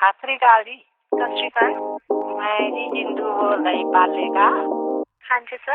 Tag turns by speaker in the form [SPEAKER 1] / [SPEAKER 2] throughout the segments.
[SPEAKER 1] ਸਤਿ ਸ੍ਰੀ ਅਕਾਲ ਜੀ। ਸਤਿ ਸ਼੍ਰੀ ਅਕਾਲ। ਮੈਂ ਜੀ ਜਿੰਦੂ ਬੋਲਦਾ ਜੀ ਪਾਲੇ ਦਾ। ਹਾਂਜੀ ਸਰ।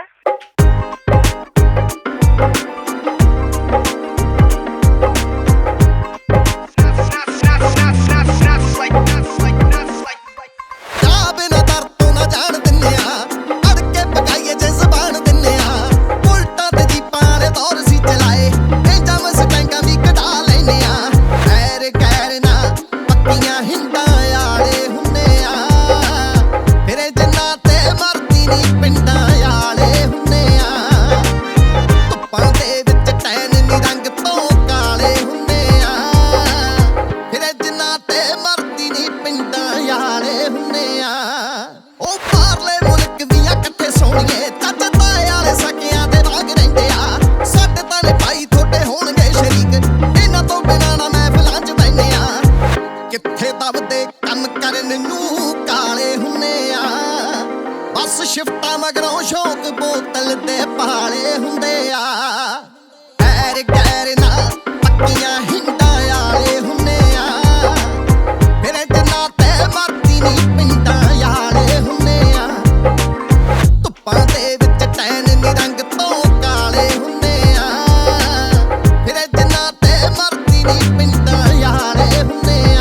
[SPEAKER 2] ਸ਼ਿਫਟਾਂ ਮਗਰੋਂ ਸ਼ੌਕ ਬੋਤਲ ਦੇ ਪਾਲੇ ਹੁੰਦੇ ਆ ਐਰ ਗੈਰ ਨਾ ਪੱਕੀਆਂ ਹਿੰਡਾਂ ਵਾਲੇ ਹੁੰਦੇ ਆ ਮੇਰੇ ਜਨਾ ਤੇ ਮਰਦੀ ਨਹੀਂ ਪਿੰਡਾਂ ਵਾਲੇ ਹੁੰਦੇ ਆ ਧੁੱਪਾਂ ਦੇ ਵਿੱਚ ਟੈਨ ਨੀ ਰੰਗ ਤੋਂ ਕਾਲੇ ਹੁੰਦੇ ਆ ਮੇਰੇ ਜਨਾ ਤੇ ਮਰਦੀ ਨਹੀਂ ਪਿੰਡਾਂ ਵਾਲੇ ਹੁੰਦੇ ਆ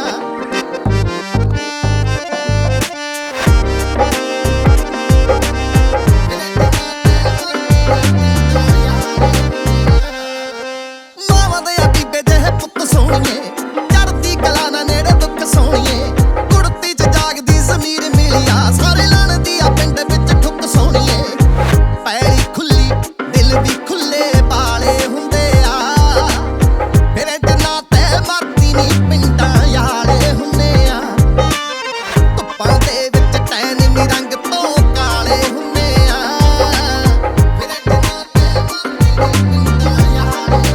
[SPEAKER 2] ਸੋਹਣੀਏ ਚੜਦੀ ਕਲਾ ਨਾ ਨੇੜੇ ਦੁੱਖ ਸੋਹਣੀਏ ਕੁੜਤੀ ਚ ਜਾਗਦੀ ਜ਼ਮੀਰ ਮਿਲਿਆ ਸਾਰੇ ਲੜਦੀ ਆ ਪਿੰਡ ਵਿੱਚ ਠੁੱਕ ਸੋਹਣੀਏ ਪੈਰੀ ਖੁੱਲੀ ਦਿਲ ਵੀ ਖੁੱਲੇ ਬਾਲੇ ਹੁੰਦੇ ਆ ਮੇਰੇ ਜਨਾ ਤੇ ਮਰਦੀ ਨਹੀਂ ਪਿੰਡਾਂ ਵਾਲੇ ਹੁੰਦੇ ਆ ਧੁੱਪਾਂ ਦੇ ਵਿੱਚ ਟੈਨ ਨੀ ਰੰਗ ਤੋਂ ਕਾਲੇ ਹੁੰਦੇ ਆ ਮੇਰੇ ਜਨਾ ਤੇ ਮਰਦੀ ਨਹੀਂ ਪਿੰਡਾਂ ਵਾਲੇ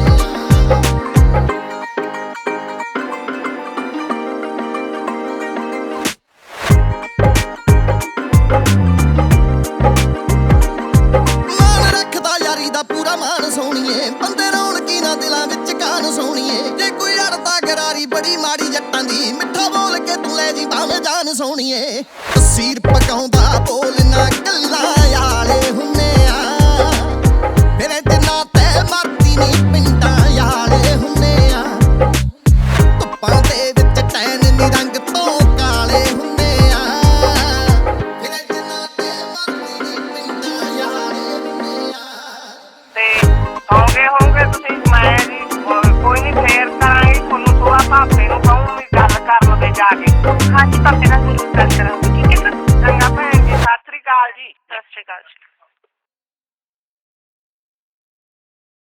[SPEAKER 2] ਦਾ ਪੂਰਾ ਮਾਨ ਸੋਹਣੀਏ ਬੰਦੇ ਰੌਣਕੀ ਨਾ ਦਿਲਾਂ ਵਿੱਚ ਕਾਨ ਸੋਹਣੀਏ ਜੇ ਕੋਈ ਅੜਦਾ ਗਰਾਰੀ ਬੜੀ ਮਾੜੀ ਜੱਟਾਂ ਦੀ ਮਿੱਠਾ ਬੋਲ ਕੇ ਤੂੰ ਲੈ ਜੀ ਭਾਵੇਂ ਜਾਨ ਸੋਹਣੀਏ ਤਸੀਰ ਪਕਾਉਂਦਾ ਬੋਲਣਾ ਗੱਲਾਂ ਵਾਲੇ ਹੁੰਨੇ ਆ ਮੇਰੇ ਜਨਾ ਤੇ ਮਰਦੀ ਨਹੀਂ ਪਿੰਡਾਂ ਵਾਲੇ ਹੁੰਨੇ ਆ ਧੁੱਪਾਂ ਦੇ ਵਿੱਚ ਟੈਨ ਨੀ ਰੰਗ ਤੋਂ ਕਾਲੇ ਹੁੰਨੇ ਆ ਮੇਰੇ ਜਨਾ ਤੇ ਮਰਦੀ ਨਹੀਂ ਪਿੰਡਾਂ ਵਾਲੇ ਹੁੰਨੇ ਆ
[SPEAKER 1] ਹੋਗੇ ਤੁਸੀਂ ਮੈਂ ਜੀ ਕੋਈ ਨਹੀਂ ਫੇਰ ਕਰਾਂਗੇ ਤੁਹਾਨੂੰ ਸੁਆ ਭਾਪੇ ਨੂੰ ਕਹੂੰਗੀ ਗੱਲ ਕਰ ਲਵੇ ਜਾ ਕੇ। ਹਾਂਜੀ ਭਾਪੇ ਨਾਲ ਜ਼ਰੂਰ ਗੱਲ ਕਰਾਂਗੇ ਠੀਕ ਹੈ।